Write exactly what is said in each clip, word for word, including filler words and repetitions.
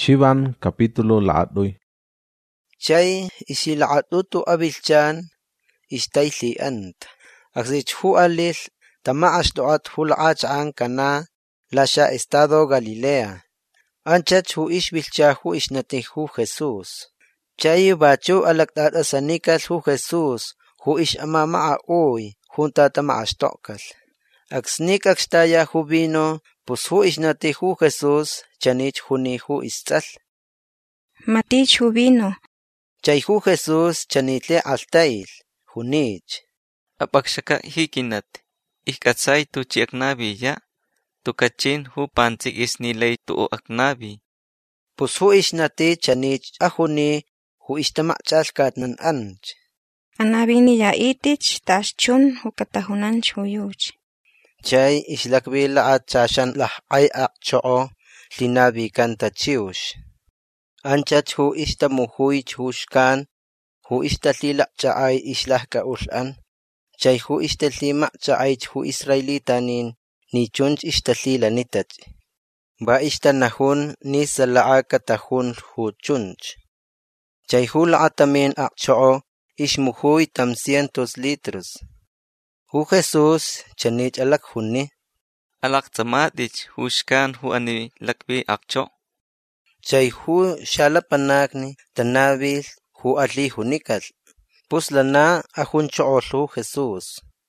Xivan capítulo la'adoy. Chay isila'atutu abilchan istayli ant. Aksich hu alil tama'ash do'at hul'ach'an kana lasha estado Galilea. Anchach hu ishbilcha hu ishnatih hu Jesús. Chay bachu alaktat asanikal hu Jesús hu ish amama'a uy junta tama'ash to'kal. Aksnik akshtaya hu vino pus hu ishnatih hu Jesús chanich huni hu istzal. Matich hu vino. Chay hu Jesús chanitle altail hunich. Apakshaka hikinat, ihkatsay tu chi aknabi ya, tu kachin hu pantik isnilay tu aknabi. Pus hu ishnati chanich ahuni hu ishtamachal katnan anch. Anabini ya itich tashchun hu katahunanch hu yuch. Chay islakbila at chashan lah ay akcho'o linabi kanta chiush. Anchach hu ishtamuhuy chushkan hu ishtalila chaay islah ka ul'an. Chay hu ishtalima chaay hu Israelitanin ni chunch ishtalila nitach. Ba ishtanahun ni sala'a katahun hu chunch. Chay hu la'atamin akcho'o ishmuhuy tam cientos litros. Hu Jesús chanich alak hunni. Alak tsamadich hushkan hu ani lakbi akcho. Chay hu shalapanakni tanabil hu ali hunikal. Puslana ahun cho'ol hu Jesús.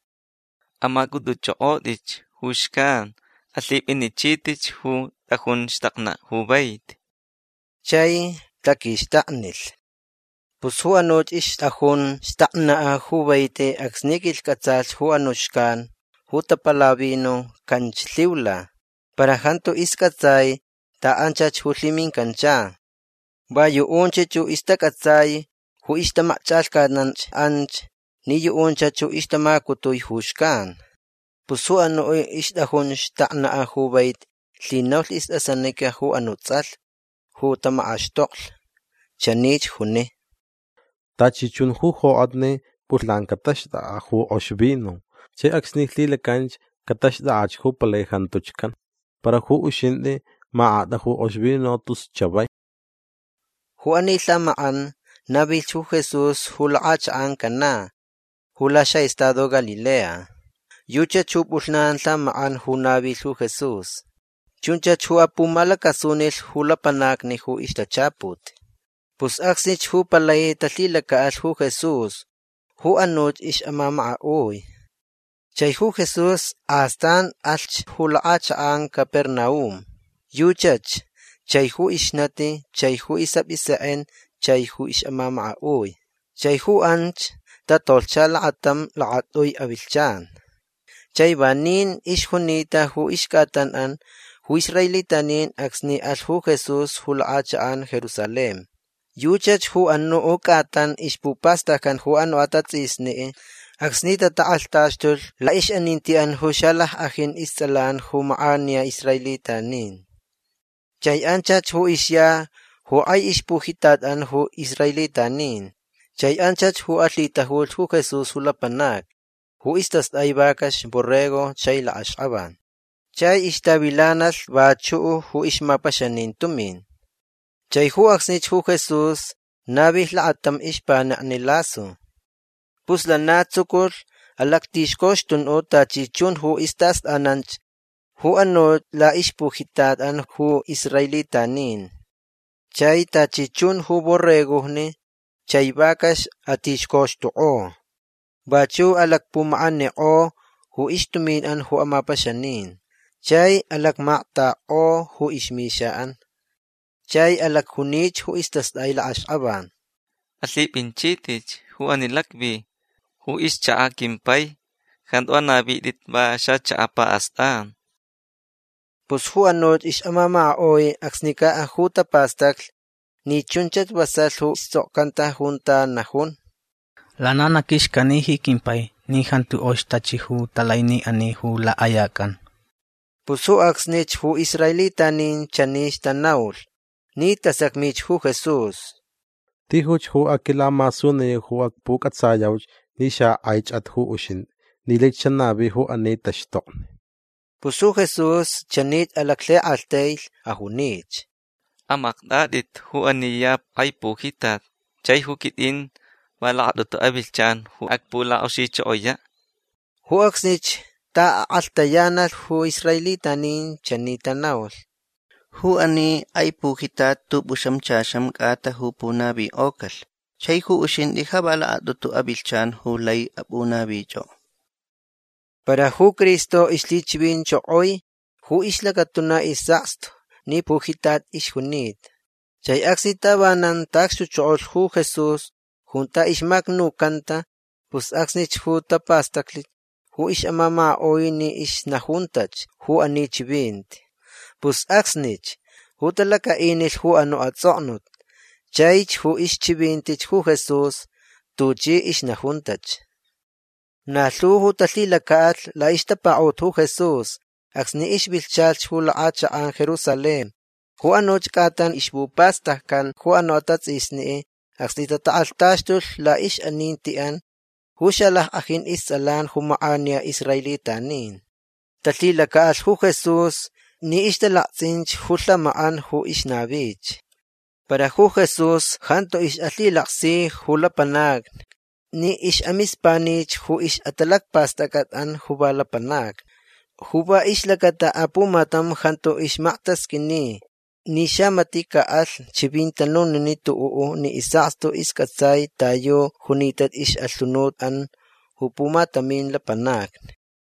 Amagudu cho'odich hushkan alip inichitich hu ahun shtakna hu bayt. Chay takishtaqnil. Pus hu anoch ish ahun shtakna hu bayte aksnikil katsal hu anushkan hu tapalabino kanchliwla. Para hanto iskatzay ta anchach hu limin kancha. Ba yu'unche chu istakatzay hu ishtamachal kanan anch ni yu'uncha chu istamakutoy hushkan. Pus hu ano ishtahun shtakna hu bayt linaw istasanika hu anutzal hu tama'ashtokl chanich huni. Tachichun hu ho'adne putlan katashda hu oshvino. Che aksniklila kanch katashda ach hu palejan tuchkan. Para hu ushinde ma'ada hu oshvino tus chabay. Hu anila ma'an nabil hu Jesús hu la'ach'an kana hu lasha estado Galilea. Yucha chu pulnan la ma'an hu nabil hu Jesús. Chuncha chu apumalakasunil hu lapanakni hu ishtachaput. Pus aksnich hu palay tatlilakaal hu Jesús hu anoch ish amama'a uy. Chay hu Jesús astan alch hu la'ach'an Capernaum. Yuchach chay hu ishnati chay hu isab isa'en chay hu ish amama'a uy. Chay hu anch tatolcha la'atam la'atoy abilchan. Chay banin ish hunita hu ishkatan an hu Israelitanin aksni al hu Jesús hu la'ach'an Jerusalem. Yuchach hu anu ukatan ishpupastakan hu anu atatzisni aksnita ta'altashtul la ish anintian hu shalah ajin istalan hu ma'ania Israelitanin. Chay anchach hu isya hu ay ishpujitatan hu Israelitanin. Chay anchach hu atlitahul hu Jesús hu lapanak. Hu istas ay bakash borrego chay la ash'aban. Chay ishtabilanal bachu'u hu ishmapashanin tumin. Chay hu aksnich hu Jesús nabih la'atam ishpana'nilaso. Puslana tsukul alaktishkoshtun o tachichun hu istas ananch hu ano la ishpujitatan hu Israelitanin. Chay tachichun hu borregohni chay bakash atishkoshtu'o. Bachu alakpuma'ani'o hu ishtumin an hu amapashanin. Chay alakma'ta'o hu ishmisha'an. Chay alakhunich hu istas ay la'ash'aban. Alip inchitich hu anilakbi hu ish cha'a kimpay kanto anabidit ba siya cha'a pa astan. Pus hu anoch ish amama'oy aksnika hu tapastakl ni chunchat basal hu istokanta junta nahun. Lana nakishkanihi kimpay ni hantu oshtachi hu talayni ani hu la ayakan. Pus hu aksnich hu Israelitanin chanish tanaul ni tasakmich hu Jesús. Tihuch hu akila masune hu akpuk at sayawch ni siya aich at hu ushin. Nilik siya nabi hu ani tashtokni. Pus hu Jesús chanit alakle alteil ahunich. amak dadit hu aniyap ay pukitat. Chay hu kitin balakdo abilchan hu akpula osicho oya. Hu aksnich ta altayanal hu Israelitanin chanitanawal. Hu ani ay pukitat tu busham chasham kata hu punabi okal. Chay hu ushin diha balakdo tu abilchan hu lay apunabi jo. Para hu Cristo islichbin cho'oy, hu islakatuna isaksto, ni pukitat ishunit. Chay aksitabanan takshu cho'ol hu Jesus, junta ishmaknu kanta, pus aksnich hu tapastaklit, hu ish amama oy ni ish najuntach, hu anichbint. Pus aksnich, hu talaka inil hu ano atzoknut, chaych hu ish chibintich hu Jesus, tuchi ish najuntach. Nahlu hu talilakaal la ish tapaot hu Jesus, aksni ish bilchalch hu laacha an Jerusalem. Hu anoch katan ishbupastahkan hu ano atatzisni, aksni tataaltashtul la ish anintian, hu shalah ajin isalan hu maania Israelitanin. Talilakaal hu Jesus, ni ish talakzinch hu lamaan hu ish nabich. Para hu Jesus, hanto ish atlilaksi hu lapanag, ni ish amispanich hu ish atalakpastakatan hu balapanag. Hu ba ish lakata apumatam hanto ish maktaskini, ni siya matikaal chibintanon ni tuuu ni isaksto iskatsay tayo hunitat ish alunutan hu pumatamin lapanag.